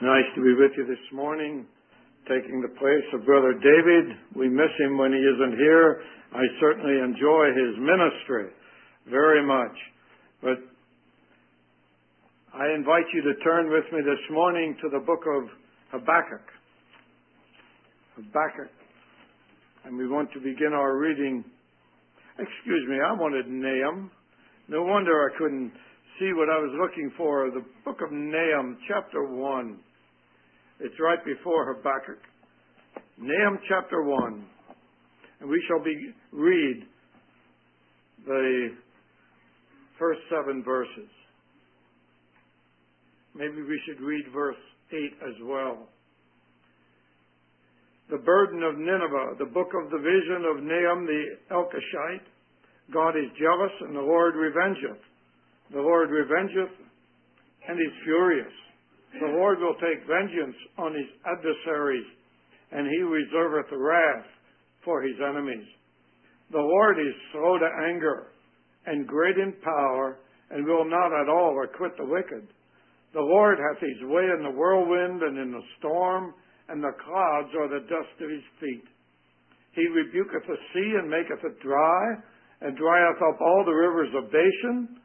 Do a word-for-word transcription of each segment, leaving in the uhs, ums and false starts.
Nice to be with you this morning, taking the place of Brother David. We miss him when he isn't here. I certainly enjoy his ministry very much. But I invite you to turn with me this morning to the book of Habakkuk. Habakkuk. And we want to begin our reading. Excuse me, I wanted Nahum. No wonder I couldn't see what I was looking for. The book of Nahum, chapter one. It's right before Habakkuk. Nahum chapter one. And we shall be read the first seven verses. Maybe we should read verse eight as well. The burden of Nineveh, the book of the vision of Nahum the Elkoshite. God is jealous, and the Lord revengeth. The Lord revengeth, and is furious. The Lord will take vengeance on his adversaries, and he reserveth wrath for his enemies. The Lord is slow to anger, and great in power, and will not at all acquit the wicked. The Lord hath his way in the whirlwind and in the storm, and the clouds are the dust of his feet. He rebuketh the sea, and maketh it dry, and drieth up all the rivers of Bashan,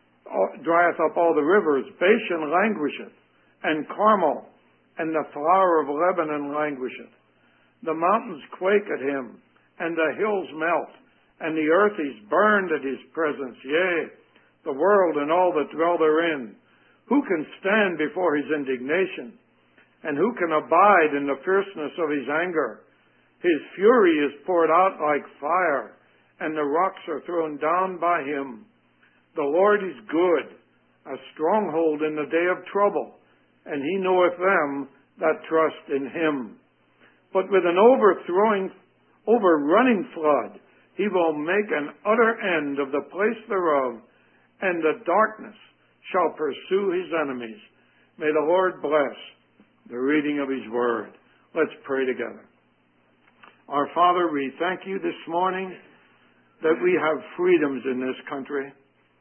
drieth up all the rivers. Bashan languisheth, and Carmel, and the flower of Lebanon languisheth. The mountains quake at him, and the hills melt, and the earth is burned at his presence, yea, the world and all that dwell therein. Who can stand before his indignation? And who can abide in the fierceness of his anger? His fury is poured out like fire, and the rocks are thrown down by him. The Lord is good, a stronghold in the day of trouble, and he knoweth them that trust in him. But with an overthrowing, overrunning flood, he will make an utter end of the place thereof, and the darkness shall pursue his enemies. May the Lord bless the reading of his word. Let's pray together. Our Father, we thank you this morning that we have freedoms in this country.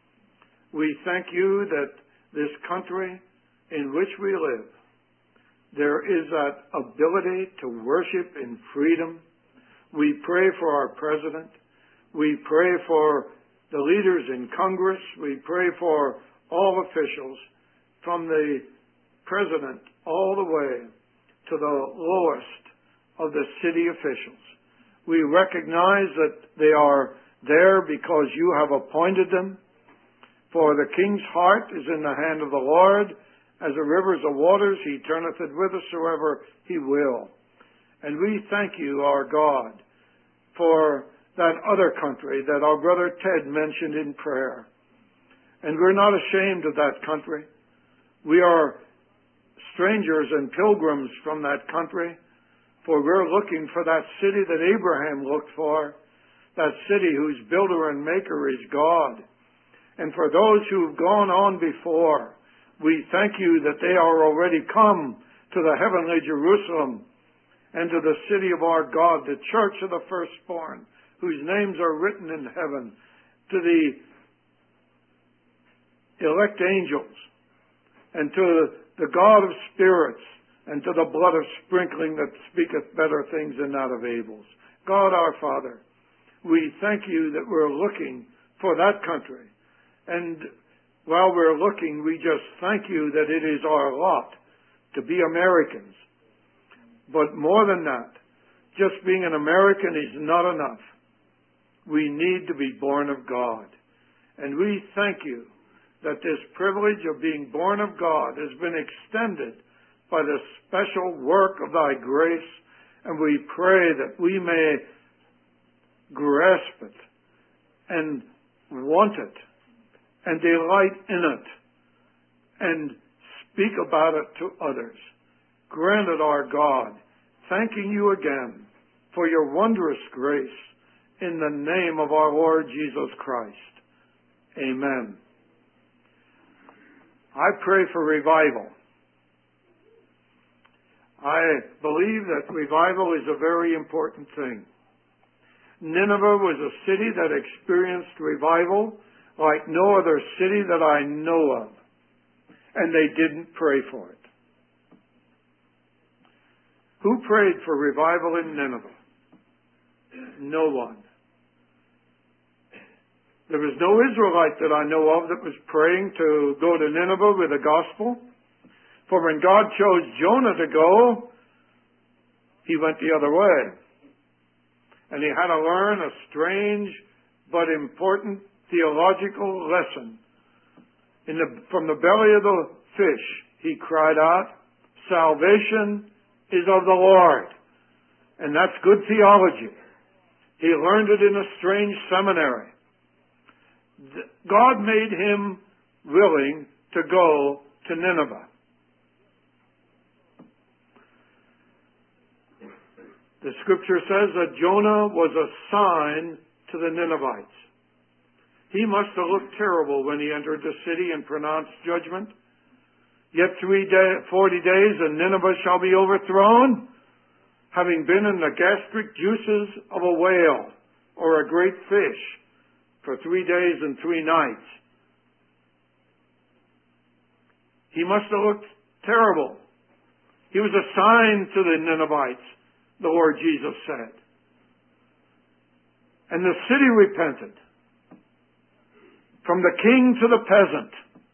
We thank you that this country in which we live, there is that ability to worship in freedom. We pray for our president. We pray for the leaders in Congress. We pray for all officials, from the president all the way to the lowest of the city officials. We recognize that they are there because you have appointed them. For the king's heart is in the hand of the Lord. As the rivers of waters, he turneth it whithersoever he will. And we thank you, our God, for that other country that our brother Ted mentioned in prayer. And we're not ashamed of that country. We are strangers and pilgrims from that country, for we're looking for that city that Abraham looked for, that city whose builder and maker is God. And for those who've gone on before, we thank you that they are already come to the heavenly Jerusalem and to the city of our God, the church of the firstborn, whose names are written in heaven, to the elect angels, and to the God of spirits, and to the blood of sprinkling that speaketh better things than that of Abel's. God our Father, we thank you that we're looking for that country. And while we're looking, we just thank you that it is our lot to be Americans. But more than that, just being an American is not enough. We need to be born of God. And we thank you that this privilege of being born of God has been extended by the special work of thy grace, and we pray that we may grasp it and want it and delight in it and speak about it to others. Grant it, our God, thanking you again for your wondrous grace in the name of our Lord Jesus Christ. Amen. I pray for revival. I believe that revival is a very important thing. Nineveh was a city that experienced revival like no other city that I know of, and they didn't pray for it. Who prayed for revival in Nineveh? No one. There was no Israelite that I know of that was praying to go to Nineveh with the gospel. For when God chose Jonah to go, he went the other way. And he had to learn a strange but important theological lesson. In the, from the belly of the fish, he cried out, "Salvation is of the Lord." And that's good theology. He learned it in a strange seminary. God made him willing to go to Nineveh. The scripture says that Jonah was a sign to the Ninevites. He must have looked terrible when he entered the city and pronounced judgment. Yet three day, forty days and Nineveh shall be overthrown, having been in the gastric juices of a whale or a great fish for three days and three nights. He must have looked terrible. He was a sign to the Ninevites, the Lord Jesus said. And the city repented, from the king to the peasant.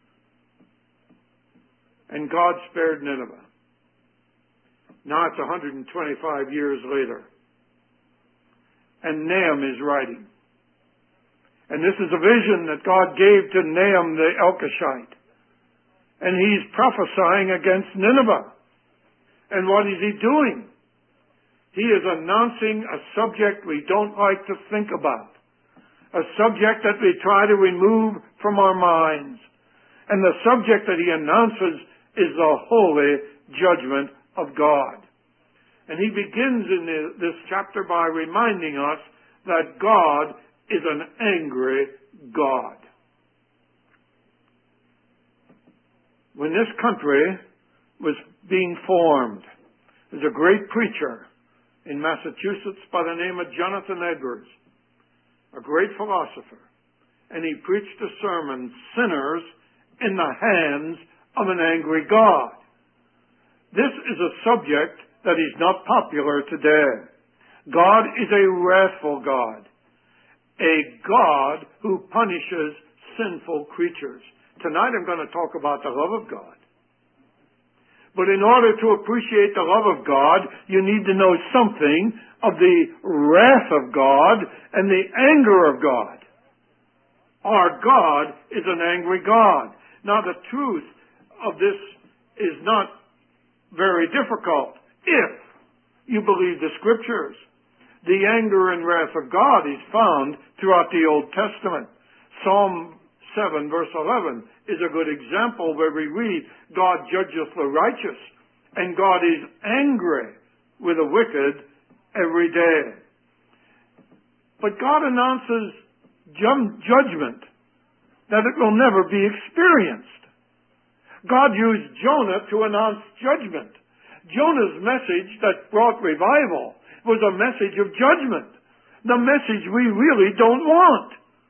And God spared Nineveh. Now it's one hundred twenty-five years later. And Nahum is writing. And this is a vision that God gave to Nahum the Elkoshite. And he's prophesying against Nineveh. And what is he doing? He is announcing a subject we don't like to think about. A subject that we try to remove from our minds. And the subject that he announces is the holy judgment of God. And he begins in this chapter by reminding us that God is an angry God. When this country was being formed, there's a great preacher in Massachusetts by the name of Jonathan Edwards, a great philosopher, and he preached a sermon, "Sinners in the Hands of an Angry God." This is a subject that is not popular today. God is a wrathful God, a God who punishes sinful creatures. Tonight I'm going to talk about the love of God. But in order to appreciate the love of God, you need to know something of the wrath of God and the anger of God. Our God is an angry God. Now the truth of this is not very difficult if you believe the scriptures. The anger and wrath of God is found throughout the Old Testament. Psalm seven verse eleven is a good example where we read, "God judgeth the righteous, and God is angry with the wicked every day." But God announces judgment that it will never be experienced. God used Jonah to announce judgment. Jonah's message that brought revival was a message of judgment. The message we really don't want.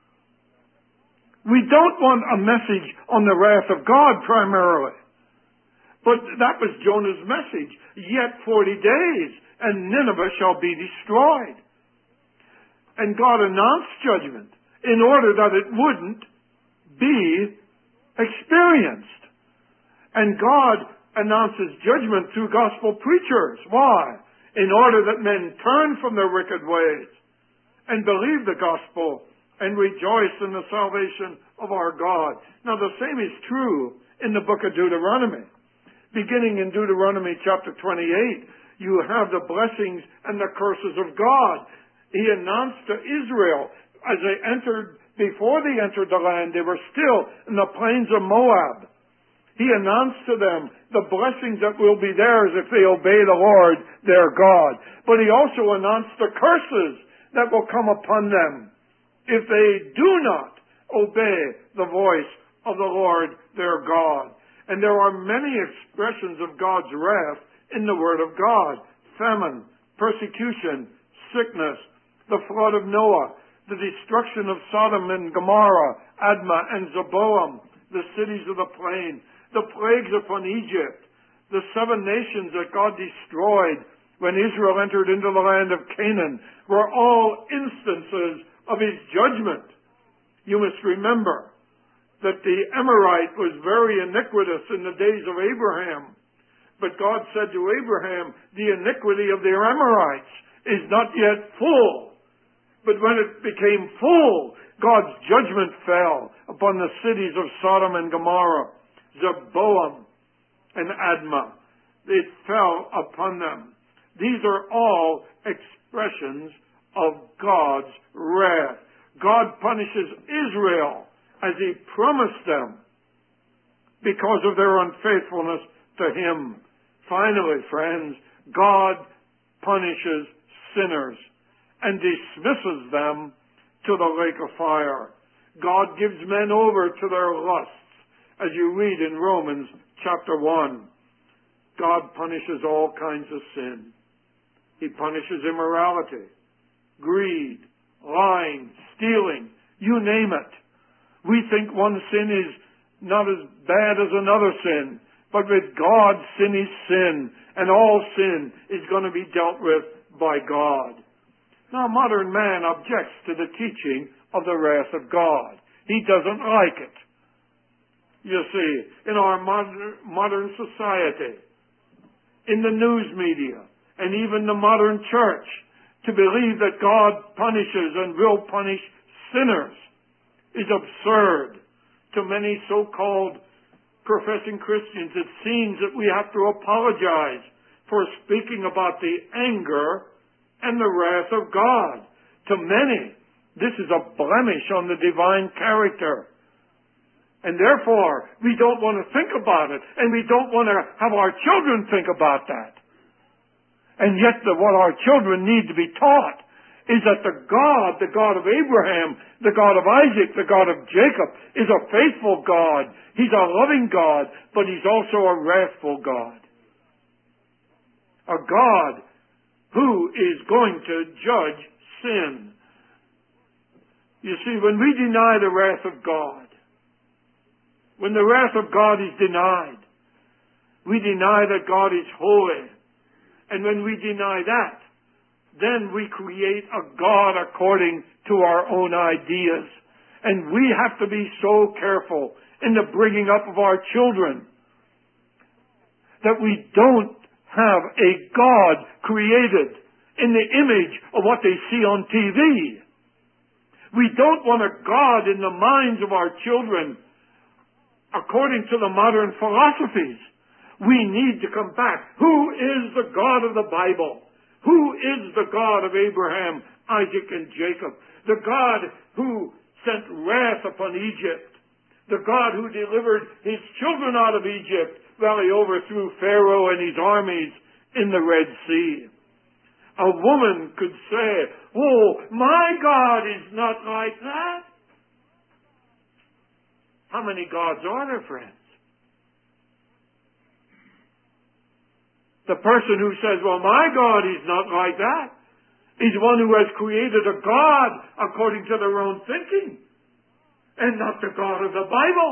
We don't want a message on the wrath of God primarily. But that was Jonah's message. Yet forty days and Nineveh shall be destroyed. And God announced judgment in order that it wouldn't be experienced. And God announces judgment through gospel preachers. Why? In order that men turn from their wicked ways and believe the gospel and rejoice in the salvation of our God. Now the same is true in the book of Deuteronomy. Beginning in Deuteronomy chapter twenty-eight, you have the blessings and the curses of God. He announced to Israel as they entered, before they entered the land, they were still in the plains of Moab. He announced to them the blessings that will be theirs if they obey the Lord their God. But he also announced the curses that will come upon them if they do not obey the voice of the Lord their God. And there are many expressions of God's wrath in the Word of God. Famine, persecution, sickness, the flood of Noah, the destruction of Sodom and Gomorrah, Admah and Zeboam, the cities of the plain, the plagues upon Egypt, the seven nations that God destroyed when Israel entered into the land of Canaan, were all instances of his judgment. You must remember that the Amorite was very iniquitous in the days of Abraham. But God said to Abraham, the iniquity of the Amorites is not yet full. But when it became full, God's judgment fell upon the cities of Sodom and Gomorrah, Zeboam and Admah. It fell upon them. These are all expressions of God's wrath. God punishes Israel as he promised them because of their unfaithfulness to him. Finally, friends, God punishes sinners and dismisses them to the lake of fire. God gives men over to their lusts, as you read in Romans chapter one. God punishes all kinds of sin. He punishes immorality, greed, lying, stealing, you name it. We think one sin is not as bad as another sin, but with God, sin is sin, and all sin is going to be dealt with by God. Now, modern man objects to the teaching of the wrath of God. He doesn't like it. You see, in our modern, modern society, in the news media, and even the modern church, to believe that God punishes and will punish sinners is absurd. To many so-called professing Christians, it seems that we have to apologize for speaking about the anger and the wrath of God. To many, this is a blemish on the divine character. And therefore, we don't want to think about it, and we don't want to have our children think about that. And yet the, what our children need to be taught is that the God, the God of Abraham, the God of Isaac, the God of Jacob, is a faithful God. He's a loving God, but he's also a wrathful God. A God who is going to judge sin. You see, when we deny the wrath of God, when the wrath of God is denied, we deny that God is holy. And when we deny that, then we create a God according to our own ideas. And we have to be so careful in the bringing up of our children that we don't have a God created in the image of what they see on T V. We don't want a God in the minds of our children according to the modern philosophies. We need to come back. Who is the God of the Bible? Who is the God of Abraham, Isaac, and Jacob? The God who sent wrath upon Egypt. The God who delivered his children out of Egypt while he overthrew Pharaoh and his armies in the Red Sea. A woman could say, oh, my God is not like that. How many gods are there, friends? The person who says, well, my God is not like that, is one who has created a God according to their own thinking, and not the God of the Bible.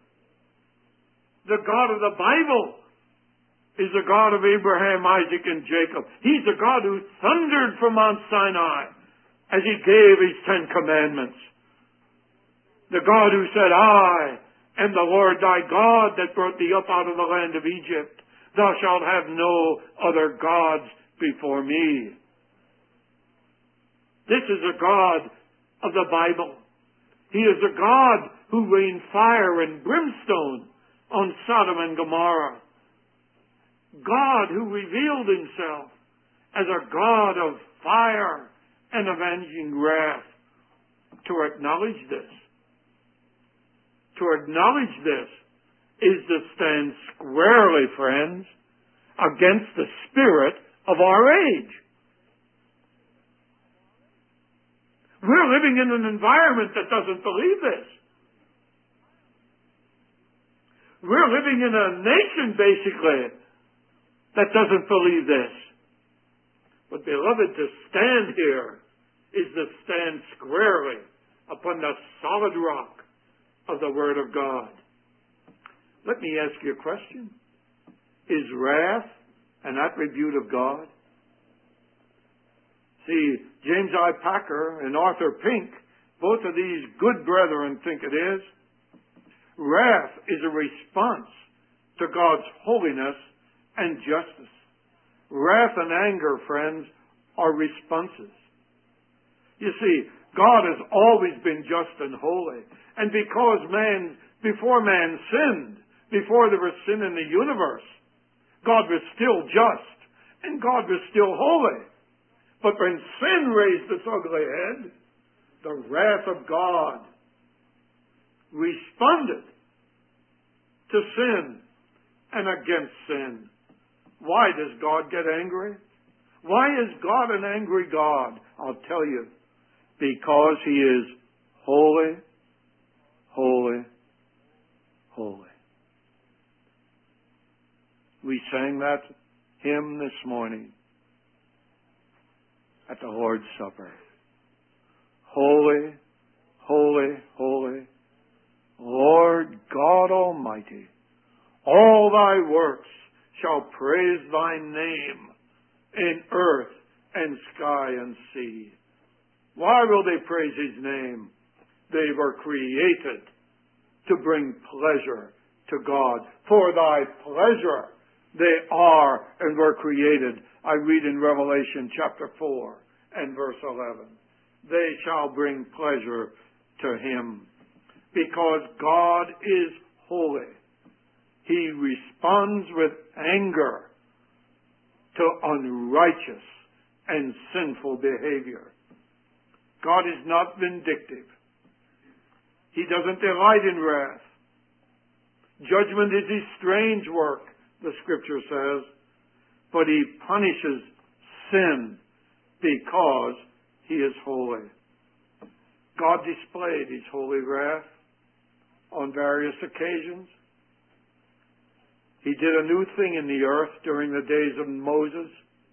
The God of the Bible is the God of Abraham, Isaac, and Jacob. He's the God who thundered from Mount Sinai as he gave his Ten Commandments. The God who said, I am the Lord thy God that brought thee up out of the land of Egypt. Thou shalt have no other gods before me. This is a God of the Bible. He is a God who rained fire and brimstone on Sodom and Gomorrah. God who revealed himself as a God of fire and avenging wrath. To acknowledge this, to acknowledge this, is to stand squarely, friends, against the spirit of our age. We're living in an environment that doesn't believe this. We're living in a nation, basically, that doesn't believe this. But, beloved, to stand here is to stand squarely upon the solid rock of the Word of God. Let me ask you a question. Is wrath an attribute of God? See, James I. Packer and Arthur Pink, both of these good brethren think it is. Wrath is a response to God's holiness and justice. Wrath and anger, friends, are responses. You see, God has always been just and holy. And because man, before man sinned, before there was sin in the universe, God was still just and God was still holy. But when sin raised its ugly head, the wrath of God responded to sin and against sin. Why does God get angry? Why is God an angry God? I'll tell you. Because He is holy, holy, holy. We sang that hymn this morning at the Lord's Supper. Holy, holy, holy, Lord God Almighty, all Thy works shall praise Thy name in earth and sky and sea. Why will they praise His name? They were created to bring pleasure to God. For Thy pleasure they are and were created. I read in Revelation chapter four and verse eleven. They shall bring pleasure to Him. Because God is holy, He responds with anger to unrighteous and sinful behavior. God is not vindictive. He doesn't delight in wrath. Judgment is His strange work, the Scripture says, but He punishes sin because He is holy. God displayed His holy wrath on various occasions. He did a new thing in the earth during the days of Moses,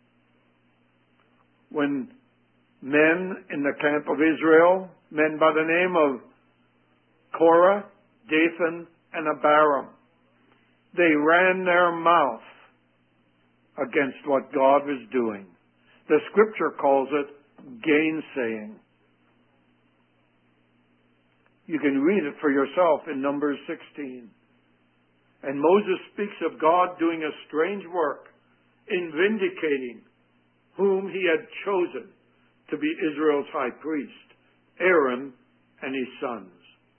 when men in the camp of Israel, men by the name of Korah, Dathan, and Abiram, they ran their mouth against what God was doing. The Scripture calls it gainsaying. You can read it for yourself in Numbers sixteen. And Moses speaks of God doing a strange work in vindicating whom He had chosen to be Israel's high priest, Aaron and his sons.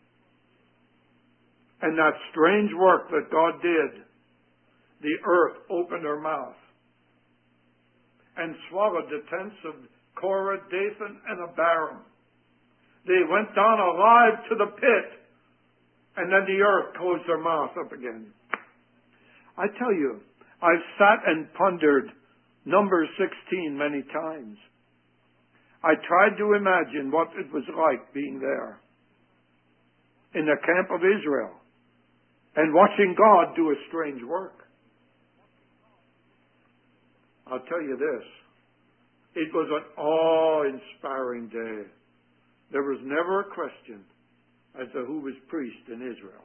And that strange work that God did, the earth opened her mouth and swallowed the tents of Korah, Dathan, and Abiram. They went down alive to the pit, and then the earth closed their mouth up again. I tell you, I've sat and pondered Numbers sixteen many times. I tried to imagine what it was like being there in the camp of Israel and watching God do a strange work. I'll tell you this. It was an awe-inspiring day. There was never a question as to who was priest in Israel.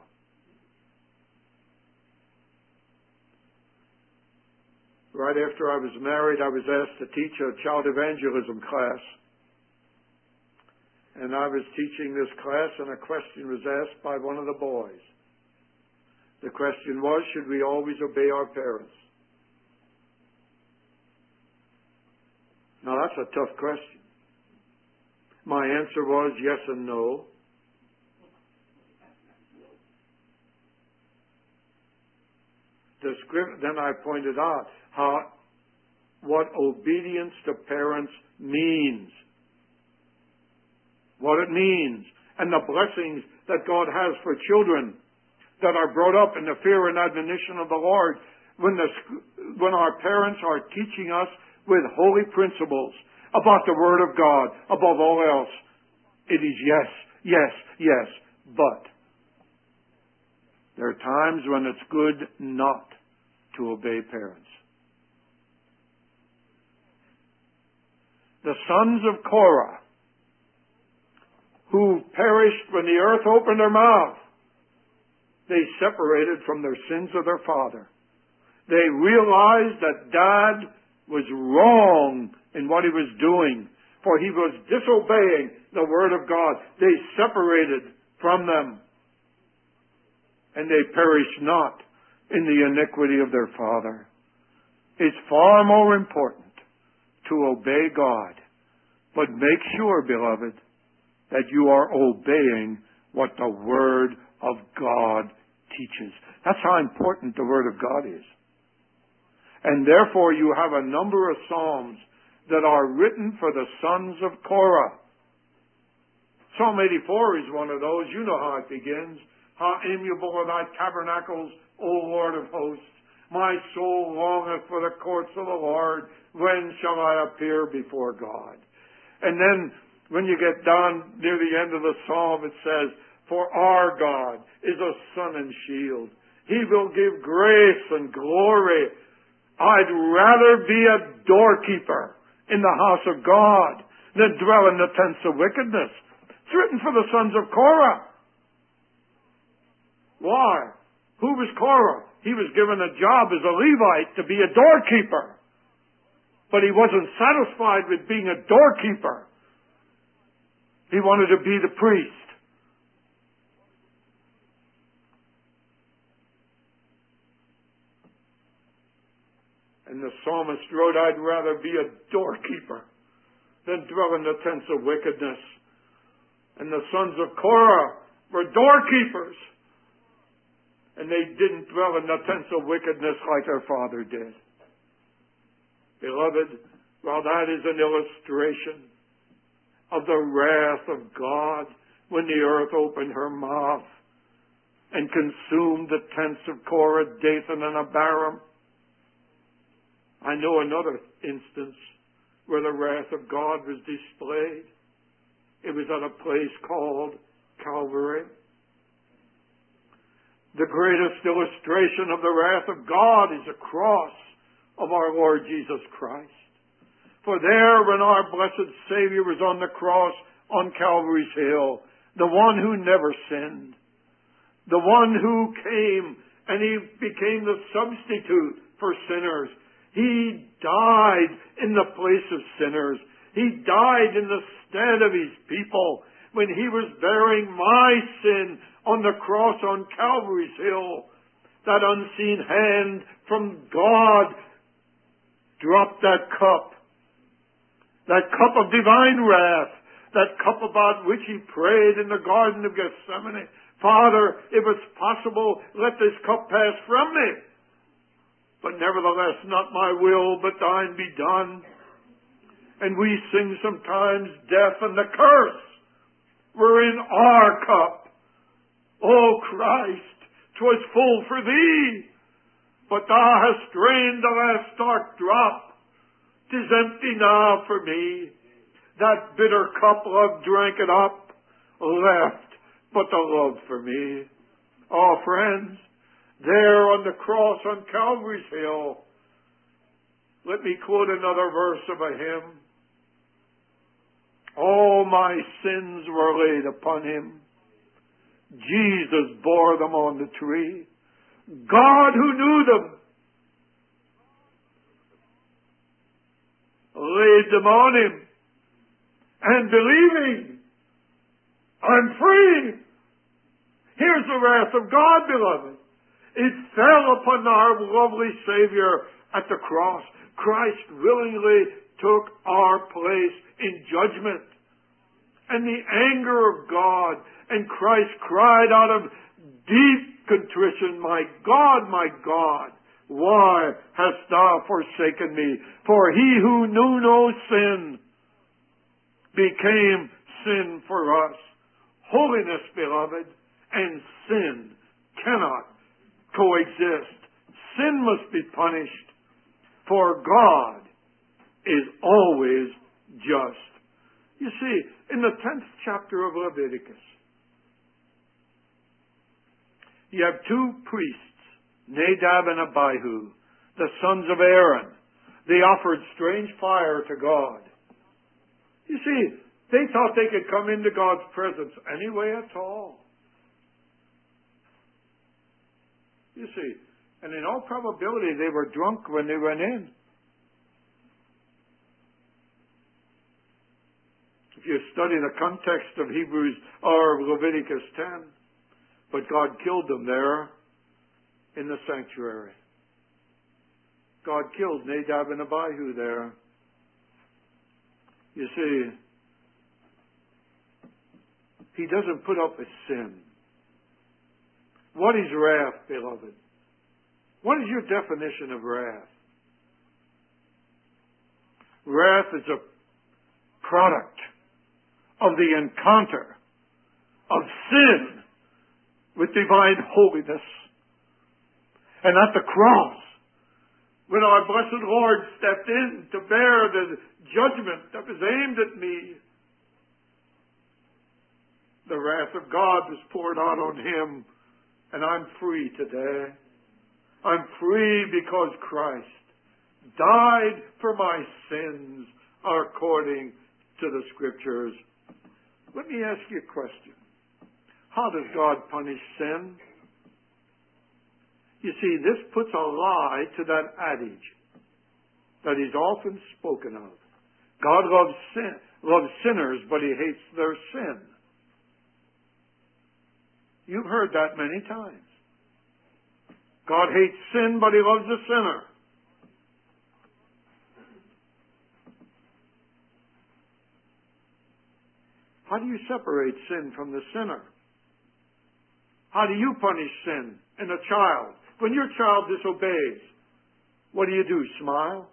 Right after I was married, I was asked to teach a child evangelism class. And I was teaching this class, and a question was asked by one of the boys. The question was, should we always obey our parents? Now, that's a tough question. My answer was yes and no. The script, then I pointed out how what obedience to parents means. What it means. And the blessings that God has for children that are brought up in the fear and admonition of the Lord. When, the, when our parents are teaching us with holy principles about the Word of God, above all else, it is yes, yes, yes, but there are times when it's good not to obey parents. The sons of Korah, who perished when the earth opened her mouth, they separated from their sins of their father. They realized that Dad was wrong in what he was doing. for he was disobeying the word of God. They separated from them, and they perished not in the iniquity of their father. It's far more important to obey God, but make sure, beloved, that you are obeying what the Word of God teaches. That's how important the Word of God is. And therefore you have a number of Psalms that are written for the sons of Korah. Psalm eighty-four is one of those. You know how it begins. How amiable are thy tabernacles, O Lord of hosts. My soul longeth for the courts of the Lord. When shall I appear before God? And then when you get down near the end of the psalm, it says, for our God is a sun and shield. He will give grace and glory. I'd rather be a doorkeeper in the house of God than dwell in the tents of wickedness. It's written for the sons of Korah. Why? Who was Korah? He was given a job as a Levite to be a doorkeeper. But he wasn't satisfied with being a doorkeeper. He wanted to be the priest. And the psalmist wrote, I'd rather be a doorkeeper than dwell in the tents of wickedness. And the sons of Korah were doorkeepers. And they didn't dwell in the tents of wickedness like their father did. Beloved, while that is an illustration of the wrath of God when the earth opened her mouth and consumed the tents of Korah, Dathan, and Abiram, I know another instance where the wrath of God was displayed. It was at a place called Calvary. The greatest illustration of the wrath of God is the cross of our Lord Jesus Christ. For there, when our blessed Savior was on the cross on Calvary's hill, the one who never sinned, the one who came and he became the substitute for sinners, he died in the place of sinners. He died in the stead of his people when he was bearing my sin on the cross on Calvary's hill. That unseen hand from God dropped that cup, that cup of divine wrath, that cup about which he prayed in the Garden of Gethsemane. Father, if it's possible, let this cup pass from me. But nevertheless, not my will, but thine be done. And we sing sometimes, death and the curse were in our cup. O Christ, 'twas full for thee, but thou hast drained the last dark drop. 'Tis empty now for me. That bitter cup love drank it up, left but the love for me. Oh, friends, there on the cross on Calvary's hill, let me quote another verse of a hymn. All my sins were laid upon him. Jesus bore them on the tree. God, who knew them, laid them on him. And believing, I'm free. Here's the wrath of God, beloved. It fell upon our lovely Savior at the cross. Christ willingly took our place in judgment. And the anger of God, and Christ cried out of deep contrition, my God, my God, why hast thou forsaken me? For he who knew no sin became sin for us. Holiness, beloved, and sin cannot coexist. Sin must be punished, for God is always just. You see, in the tenth chapter of Leviticus, you have two priests, Nadab and Abihu, the sons of Aaron. They offered strange fire to God. You see, they thought they could come into God's presence any way at all. You see, and in all probability they were drunk when they went in. if you study the context of Hebrews or Leviticus ten. But God killed them there in the sanctuary. God killed Nadab and Abihu there. You see, He doesn't put up with sin. What is wrath, beloved? What is your definition of wrath? Wrath is a product of the encounter of sin with divine holiness. And at the cross, when our blessed Lord stepped in to bear the judgment that was aimed at me, the wrath of God was poured out on Him, and I'm free today. I'm free because Christ died for my sins according to the Scriptures. Let me ask you a question. How does God punish sin? You see, this puts a lie to that adage that is often spoken of. God loves sin, loves sinners, but He hates their sin. You've heard that many times. God hates sin, but He loves the sinner. How do you separate sin from the sinner? How do you punish sin in a child? When your child disobeys, what do you do? Smile?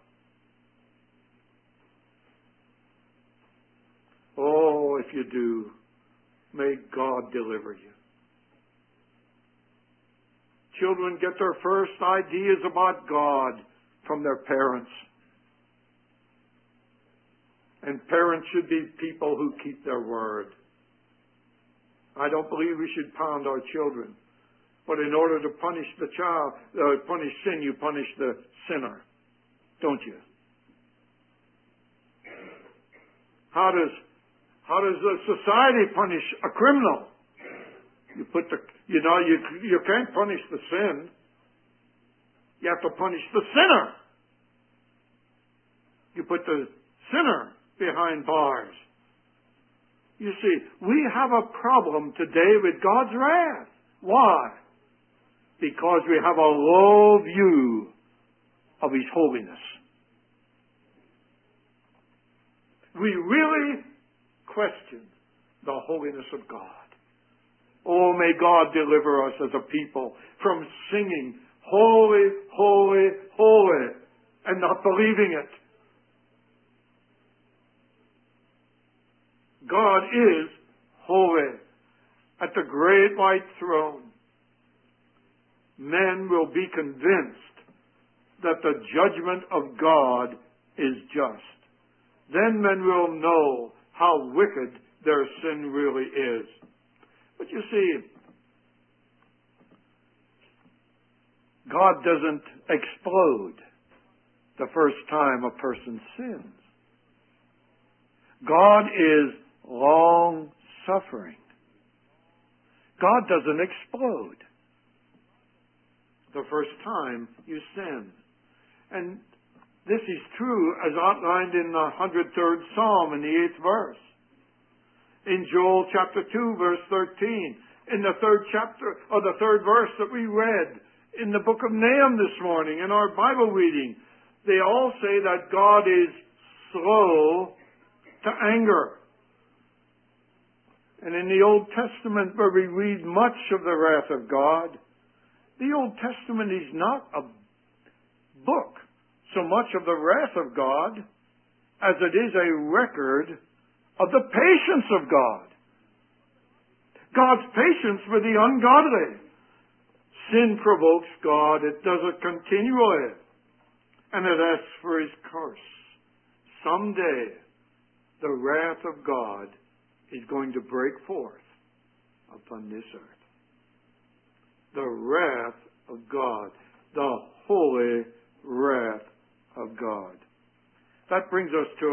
Oh, if you do, may God deliver you. Children get their first ideas about God from their parents. And parents should be people who keep their word. I don't believe we should pound our children. But in order to punish the child, uh, punish sin, you punish the sinner. Don't you? How does, how does a society punish a criminal? You put the, you know, you, you can't punish the sin. You have to punish the sinner. You put the sinner behind bars. You see, we have a problem today with God's wrath. Why? Because we have a low view of His holiness. We really question the holiness of God. Oh, may God deliver us as a people from singing, holy, holy, holy, and not believing it. God is holy. At the great white throne, men will be convinced that the judgment of God is just. Then men will know how wicked their sin really is. But you see, God doesn't explode the first time a person sins. God is long-suffering. God doesn't explode the first time you sin. And this is true as outlined in the one hundred third Psalm in the eighth verse. In Joel chapter two, verse thirteen. In the third chapter, or the third verse that we read in the book of Nahum this morning in our Bible reading, they all say that God is slow to anger. And in the Old Testament, where we read much of the wrath of God, the Old Testament is not a book so much of the wrath of God as it is a record of the patience of God. God's patience with the ungodly. Sin provokes God. It does it continually. And it asks for His curse. Someday, the wrath of God is going to break forth upon this earth. The wrath of God. The holy wrath of God. That brings us to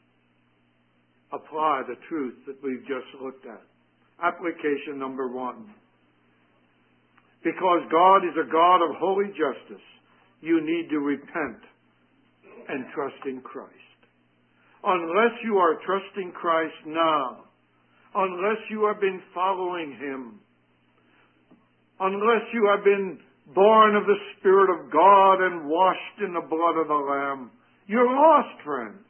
apply the truth that we've just looked at. Application number one. Because God is a God of holy justice, you need to repent and trust in Christ. unless you are trusting Christ now, unless you have been following Him, unless you have been born of the Spirit of God and washed in the blood of the Lamb, you're lost, friends.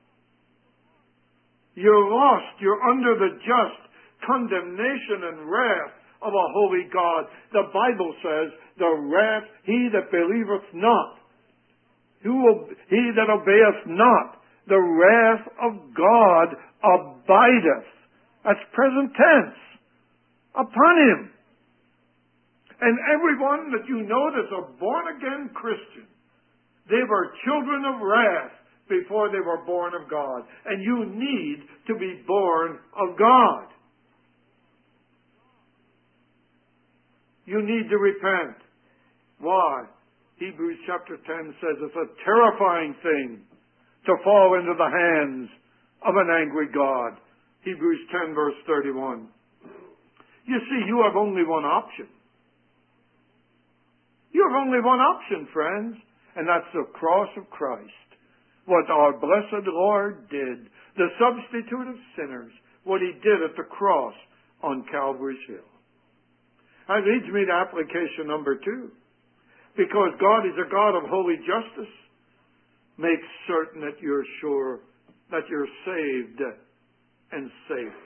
You're lost. You're under the just condemnation and wrath of a holy God. The Bible says, the wrath, he that believeth not, who will, he that obeyeth not, the wrath of God abideth. That's present tense. Upon him. And everyone that you notice a born-again Christian, they were children of wrath before they were born of God. And you need to be born of God. You need to repent. Why? Hebrews chapter ten says it's a terrifying thing to fall into the hands of an angry God. Hebrews ten verse thirty-one. You see, you have only one option. You have only one option, friends, and that's the cross of Christ. What our blessed Lord did, the substitute of sinners, what He did at the cross on Calvary's Hill. That leads me to application number two. Because God is a God of holy justice, make certain that you're sure that you're saved and safe.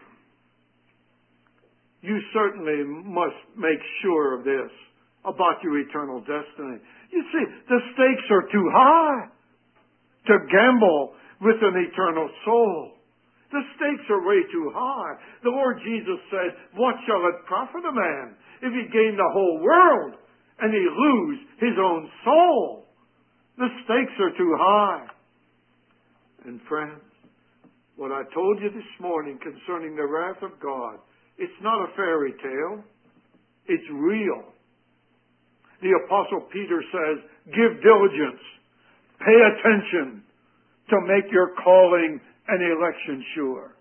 You certainly must make sure of this about your eternal destiny. You see, the stakes are too high to gamble with an eternal soul. The stakes are way too high. The Lord Jesus said, what shall it profit a man if he gain the whole world and he lose his own soul? The stakes are too high. And friends, what I told you this morning concerning the wrath of God, it's not a fairy tale. It's real. The Apostle Peter says, give diligence, pay attention to make your calling and election sure.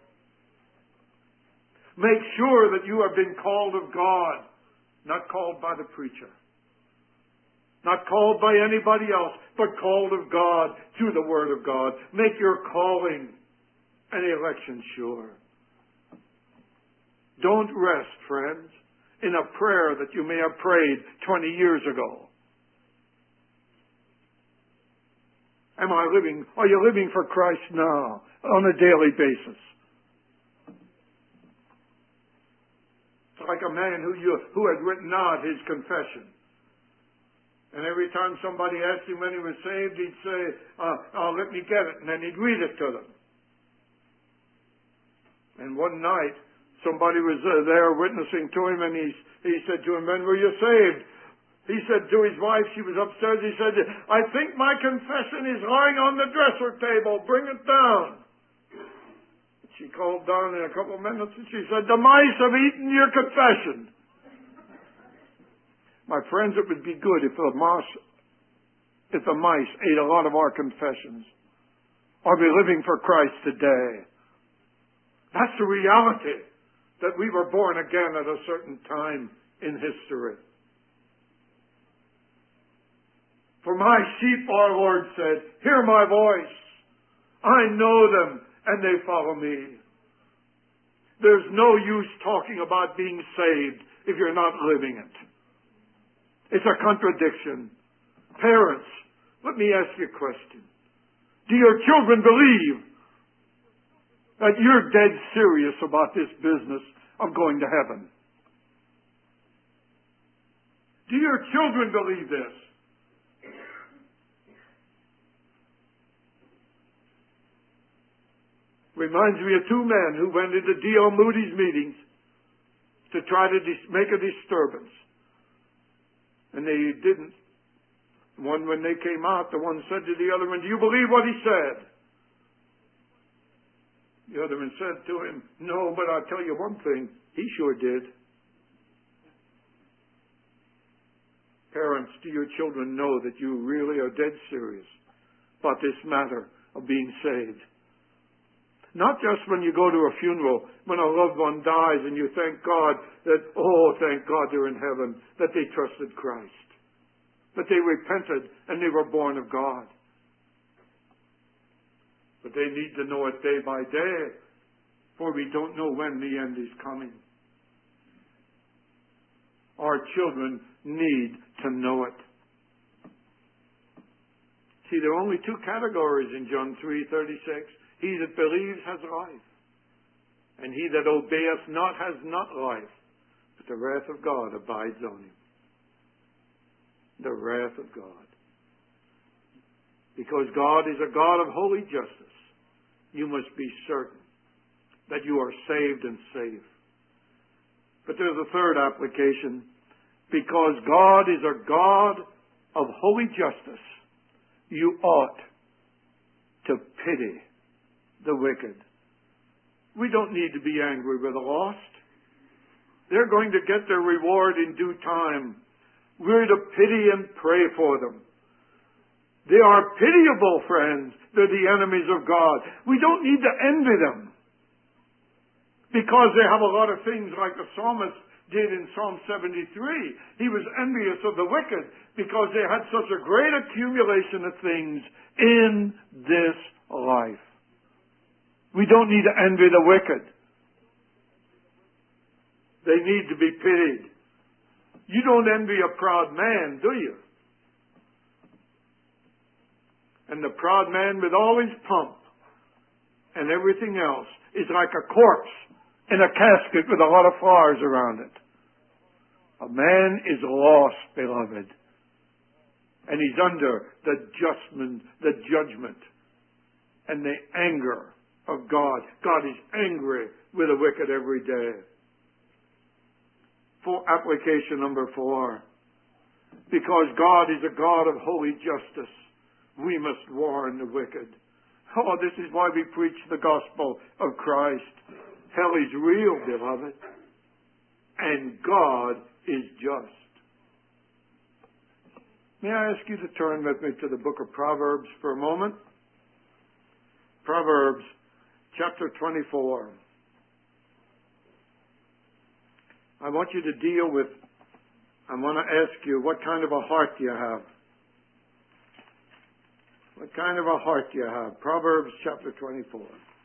Make sure that you have been called of God, not called by the preacher, not called by anybody else, but called of God through the Word of God. Make your calling and election sure. Don't rest, friends, in a prayer that you may have prayed twenty years ago. Am I living, are you living for Christ now on a daily basis? It's like a man who, you, who had written out his confession. And every time somebody asked him when he was saved, he'd say, uh, oh, let me get it. And then he'd read it to them. And one night, somebody was uh, there witnessing to him, and he, he said to him, when were you saved? He said to his wife, she was upstairs, he said, I think my confession is lying on the dresser table. Bring it down. She called down in a couple of minutes, and she said, the mice have eaten your confession. My friends, it would be good if the mouse, if the mice ate a lot of our confessions. Are we living for Christ today? That's the reality, that we were born again at a certain time in history. For my sheep, our Lord said, hear my voice. I know them, and they follow me. There's no use talking about being saved if you're not living it. It's a contradiction. Parents, let me ask you a question. Do your children believe that you're dead serious about this business of going to heaven? Do your children believe this? Reminds me of two men who went into D L Moody's meetings to try to dis- make a disturbance. And they didn't. One, when they came out, the one said to the other one, do you believe what he said? The other one said to him, no, but I'll tell you one thing, he sure did. Parents, do your children know that you really are dead serious about this matter of being saved? Not just when you go to a funeral, when a loved one dies and you thank God that, oh, thank God they're in heaven, that they trusted Christ, that they repented and they were born of God. But they need to know it day by day, for we don't know when the end is coming. Our children need to know it. See, there are only two categories in John three thirty-six. He that believes has life, and he that obeyeth not has not life, but the wrath of God abides on him. The wrath of God. Because God is a God of holy justice, you must be certain that you are saved and safe. But there's a third application. Because God is a God of holy justice, you ought to pity the wicked. We don't need to be angry with the lost. They're going to get their reward in due time. We're to pity and pray for them. They are pitiable, friends. They're the enemies of God. We don't need to envy them, because they have a lot of things like the psalmist did in Psalm seventy-three. He was envious of the wicked because they had such a great accumulation of things in this life. We don't need to envy the wicked. They need to be pitied. You don't envy a proud man, do you? And the proud man with all his pomp and everything else is like a corpse in a casket with a lot of flowers around it. A man is lost, beloved, and he's under the judgment, the judgment and the anger of God. God is angry with the wicked every day. For application number four, because God is a God of holy justice, we must warn the wicked. Oh, this is why we preach the gospel of Christ. Hell is real, beloved, and God is just. May I ask you to turn with me to the book of Proverbs for a moment? Proverbs chapter twenty-four. I want you to deal with, I want to ask you, what kind of a heart do you have? What kind of a heart do you have? Proverbs chapter twenty-four.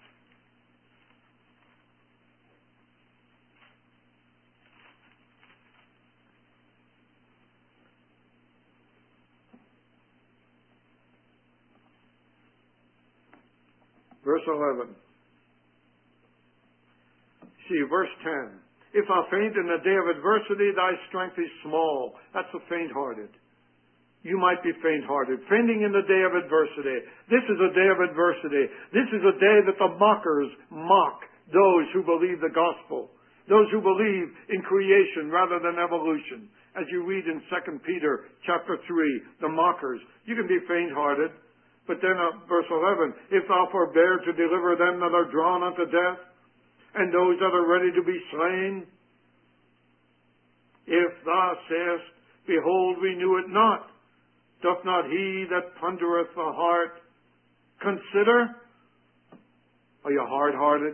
Verse eleven. See, verse ten. If thou faint in the day of adversity, thy strength is small. That's the faint-hearted. You might be faint-hearted. Fainting in the day of adversity. This is a day of adversity. This is a day that the mockers mock those who believe the gospel. Those who believe in creation rather than evolution. As you read in Second Peter chapter three, the mockers. You can be faint-hearted. But then uh, verse eleven, if thou forbear to deliver them that are drawn unto death, and those that are ready to be slain, if thou sayest, behold, we knew it not, doth not he that pondereth the heart consider? Are you hard-hearted?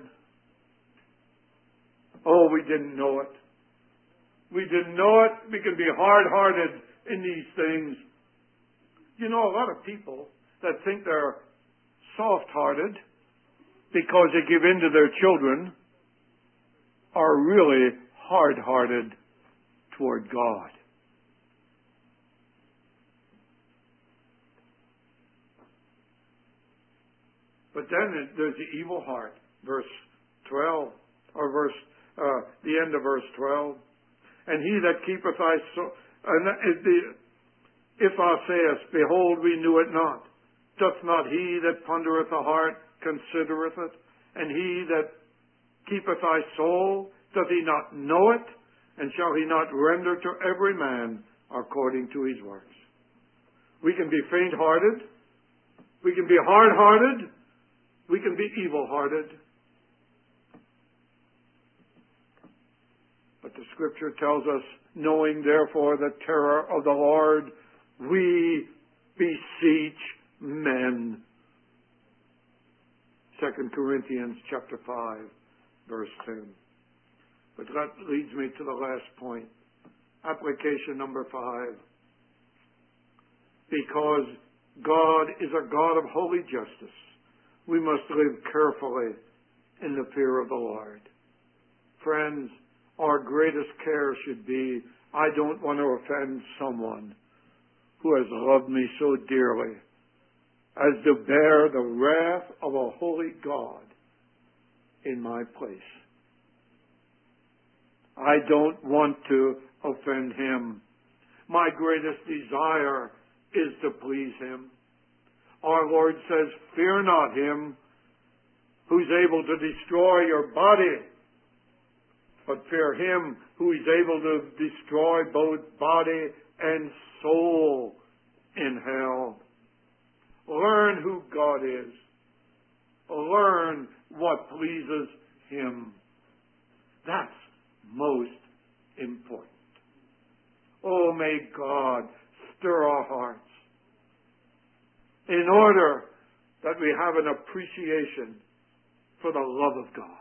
Oh, we didn't know it. We didn't know it. We can be hard-hearted in these things. You know, a lot of people that think they're soft-hearted because they give in to their children are really hard-hearted toward God. But then there's the evil heart, verse twelve, or verse uh, the end of verse twelve. And he that keepeth thy soul, and the, if thou sayest, behold, we knew it not, doth not he that pondereth the heart considereth it? And he that keepeth thy soul, doth he not know it? And shall he not render to every man according to his works? We can be faint-hearted. We can be hard-hearted. We can be evil-hearted. But the Scripture tells us, knowing therefore the terror of the Lord, we beseech men. Second Corinthians chapter five, verse ten. But that leads me to the last point. Application number five. Because God is a God of holy justice, We must live carefully in the fear of the Lord. Friends, our greatest care should be, I don't want to offend someone who has loved me so dearly as to bear the wrath of a holy God in my place. I don't want to offend him. My greatest desire is to please him. Our Lord says, fear not him who's able to destroy your body, but fear him who is able to destroy both body and soul in hell. Learn who God is. Learn what pleases him. That's most important. Oh, may God stir our hearts in order that we have an appreciation for the love of God.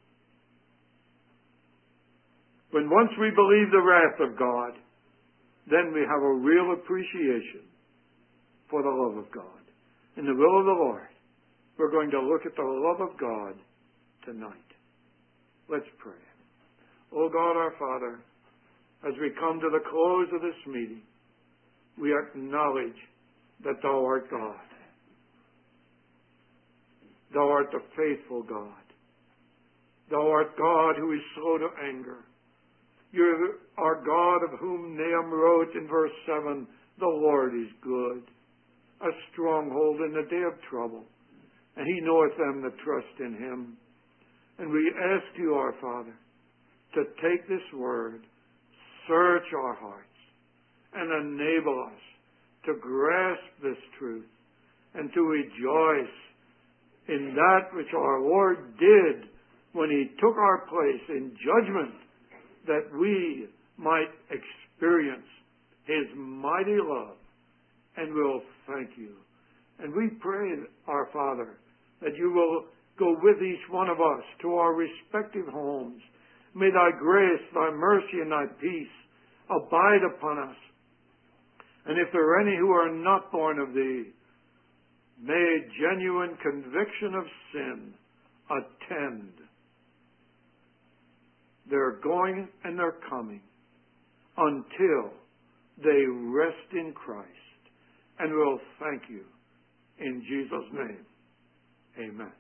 When once we believe the wrath of God, then we have a real appreciation for the love of God. In the will of the Lord, we're going to look at the love of God tonight. Let's pray. O God our Father, as we come to the close of this meeting, we acknowledge that Thou art God. Thou art the faithful God. Thou art God who is slow to anger. You are God of whom Nahum wrote in verse seven, the Lord is good, a stronghold in the day of trouble, and he knoweth them that trust in him. And we ask you, our Father, to take this word, search our hearts, and enable us to grasp this truth and to rejoice in that which our Lord did when he took our place in judgment, that we might experience his mighty love. And we'll thank you. And we pray, our Father, that you will go with each one of us to our respective homes. May thy grace, thy mercy, and thy peace abide upon us. And if there are any who are not born of thee, may a genuine conviction of sin attend their going and their coming until they rest in Christ. And we'll thank you in Jesus' name. Amen.